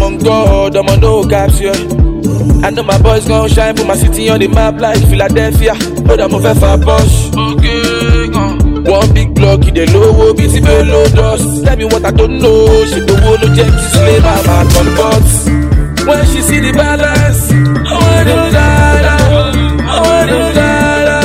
on God, I'm on no caps, yeah. I know my boys gon' shine, put my city on the map like Philadelphia. But I'm over for Bosch. Okay, one big block in the low, busy below dust. Tell me what I don't know. She don't want no jet to slay my man on bots. When she see the balance, I wanna die, I wanna die.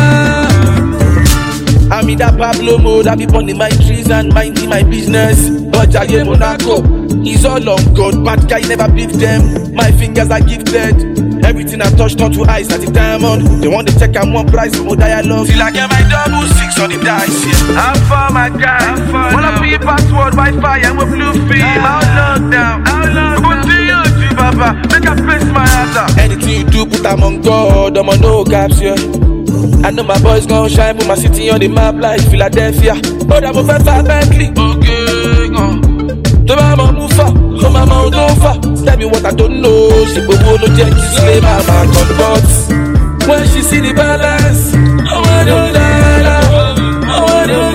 I'm in that Pablo mode, I be burning my trees and minding my business. But I am Monaco, he's all on God, bad guy never beat them. My fingers are gifted. Everything I touch turn to ice at the diamond. They want to check out one price, more dialogue. Till I get my double six on the dice, yeah. I'm for my guy. Wanna be password, Wi-Fi, and with blue film. I'll lock down. Put to you, Baba. Make I face my other. Anything you do, put them on God. I'm on no caps, yeah. I know my boys gon' shine, put my city on the map like Philadelphia. But I'm over for Bentley. Okay, to my mama fa, to my mama don't fa. Tell me what I don't know. She go no jet to slay my man on bots. When she see the balance, I wanna die, I wanna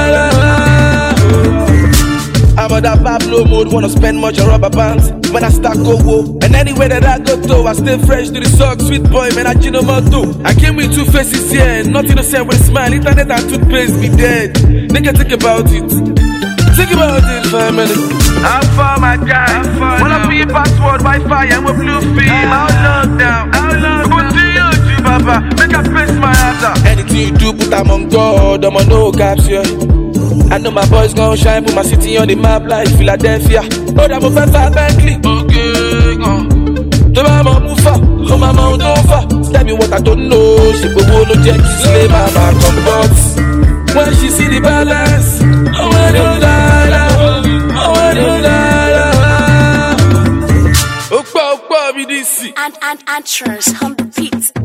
die. I'm on that Pablo mode, wanna spend much on rubber bands. When I start go and anywhere that I go to, I stay fresh to the socks, sweet boy, man, I know my too. I came with two faces here, nothing to say with a smile. Internet and toothpaste be dead. Nigga, think about it. Think about it for a minute. I'm for my guy. Wanna be password, Wi-Fi, and with blue film. I'll lock down. Put to you, Baba. Make I face my other. Anything you do, put them on God. I'm on no caps, yeah. I know my boys gon' shine, put my city on the map like Philadelphia. But I'm over for Bentley. Okay, to my mama fa, to my mama don't fa. Tell me what I don't know. She go no jet to slay my man on bots. When she see the balance, I wanna die, I wanna die. Okpa, be this. And trust on the beat.